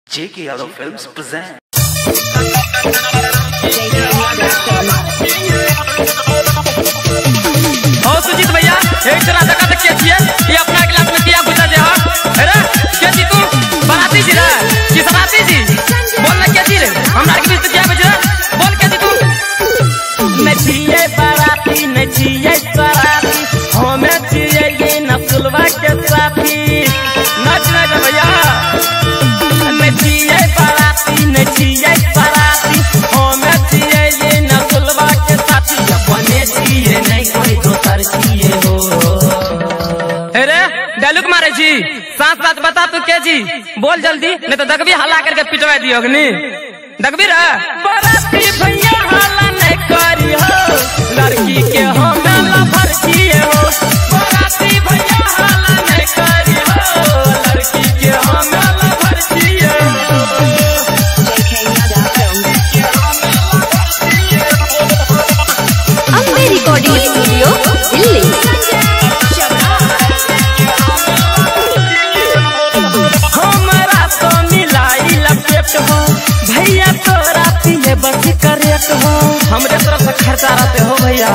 J.K. Yadav Films present. हो सुजीत भैया एक तरह जगह तक के छिए ये अपना क्लास में किया गुजर जे हो अरे के जी तू बनाती जी रे कि सनाती जी बोल ना के जी रे हमरा के बीच क्या बजे बोल के जी तू मैं छिए बराती मैं छिए सराती हमें छिए ये नसलवा के साथी नाच ना भैया मैं छिए बराती मैं छिए सराती हमें छिए ये नसलवा के साथी अपने छिए नहीं कोई दोसर छिए हो अरे डायलॉग मारे जी साथ साथ बता तू के जी बोल जल्दी नहीं तो दगबी हल्ला करके पिटवा दियो अग्नि दगबी रे बराती भैया हल्ला नहीं करी हो लड़की के हम लवर छिए हो बराती भैया हल्ला नहीं करी हो लड़की के हम लवर छिए अम्बे रिकॉर्डिंग स्टूडियो दिल्ली। हमरा तो मिलाई लपेट हो भैया तोरा पिए बस करेट हो हमरे तरफ से खर्चा रहते हो भैया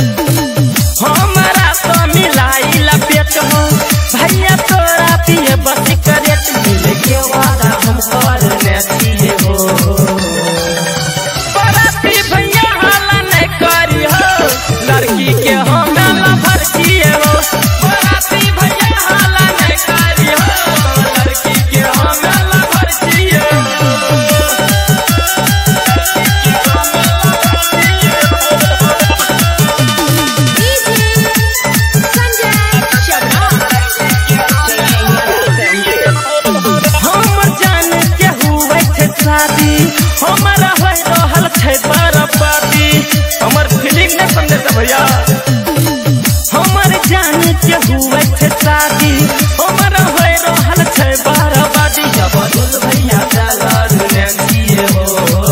हमरा तो मिलाई लपेट हो भैया तोरा पिए बस करेट मिले के वादा हम करने छिए हो बराती भैया हल्ला नहीं करी हो लड़की के हम लवर छिए हो बराती भैया हल्ला नहीं करी हो लड़की के हम लवर छिए हम जान के हुए थे शादी हमारा हो रहल छै बराती हमर फीलिंग नहीं समझे से भैया हमर जान के हुए थे शादी हमारा हो रहल छै बराती जब दूध भैया चलल ने किए हो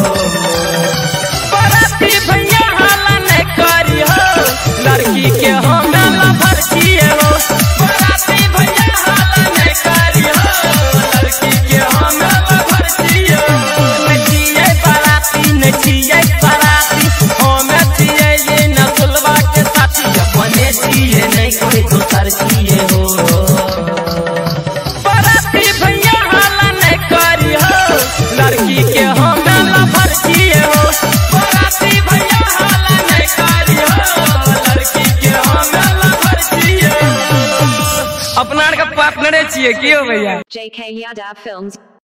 बराती भैया हल्ला नहीं करी हो लड़की के हम लवर छिए हो बराती भैया हल्ला नहीं करी हो लड़की के हम लवर छिए नचिए बराती नचिए बराती हमें छिए ये नसलवा के साथी अपने छिए नहीं कोई दोसर छिए हो बराती भैया हल्ला नहीं करी हो लड़की के हम लवर छिए हो बराती भैया हल्ला नहीं करी हो लड़की के हम लवर छिए अपना के पार्टनरे छिए की हो भैया JK Yadav Films।